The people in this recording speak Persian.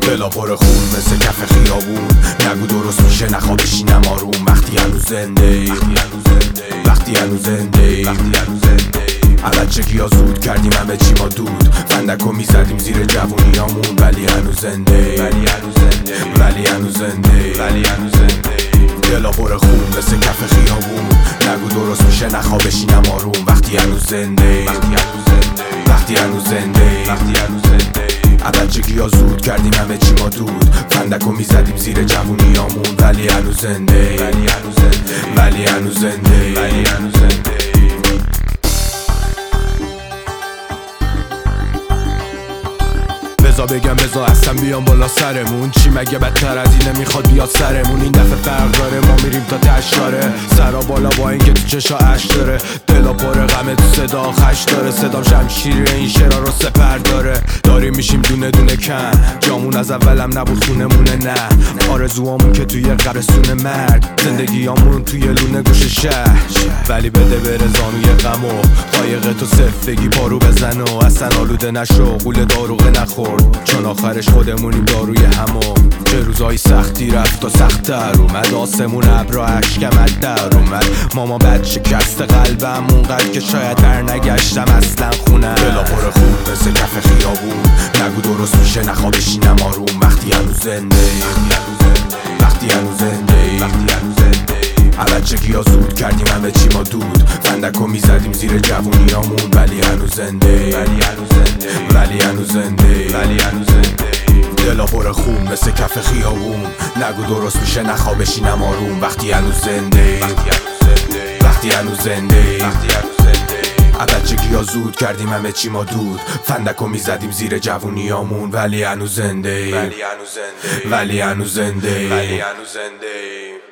دلا پر خون مثل کف خیابون، نگو درست میشه نخوا بشینم آروم. وقتی هنوز زنده، وقتی هنوز زنده، بچگی ها زود کردیم همه چی ما دود، فندکو میزدیم زیر جوونیامون. ولی هنوز زنده، ولی هنوز زنده، دلا پر خون مثل کف خیابون، نگو درست میشه نخوا بشینم آروم. وقتی هنوز زنده، وقتی هنوز زنده، بچگی ها زود کردیم همه چی ما دود، فندکو میزدیم زیر جوونیامون. ولی هنوز زنده، ولی هنوز زنده. بزا بگم بزا اصلا بیام بالا سرمون، چی مگه بدتر از اینه میخواد بیاد سرمون. این دفعه فرق داره، ما میریم تا تشاره، سرا بالا با اینکه تو چشا اش داره، دلا پر غمه تو صدا خش داره، صدام شمشیره این شعرا رو سپر داره. داریم میشیم دونه دونه کم، جامون از اولم نبود خونمونه نه، آرزوامون که توی قبرستون مرگ، زندگیامون توی لونه گوش شهر. ولی بده بره زانوی غمو، قایق تو سفگی پارو بزن و اصلا آلوده نشو، قول داروغه نخور چون آخرش خودمونیم داروی همو. چه روزایی سختی رفت و سخت‌تر اومد، آسمون ابرا اشکمت در اومد، ماما بد شکست قلبم اونقدر که شاید بر نگشتم اصلا خونم. دلا پر خون مثل کف خیابون، نگو درست میشه نخوا بشینم آروم. وقتی هنوز زنده، وقتی هنوز زنده، بچگی ها زود کردیم همه چی ما دود، فندکو میزدیم زیر جوونیامون. ولی هنوز زنده، ولی هنوز زنده، دلا پر خون مثل کف خیابون، نگو درست میشه نخوا بشینم آروم. وقتی هنوز زنده، وقتی هنوز زنده، بچگی ها زود کردیم همه چی ما دود، فندکو میزدیم زیر جوونیامون. ولی هنوز زنده، ولی هنوز زنده.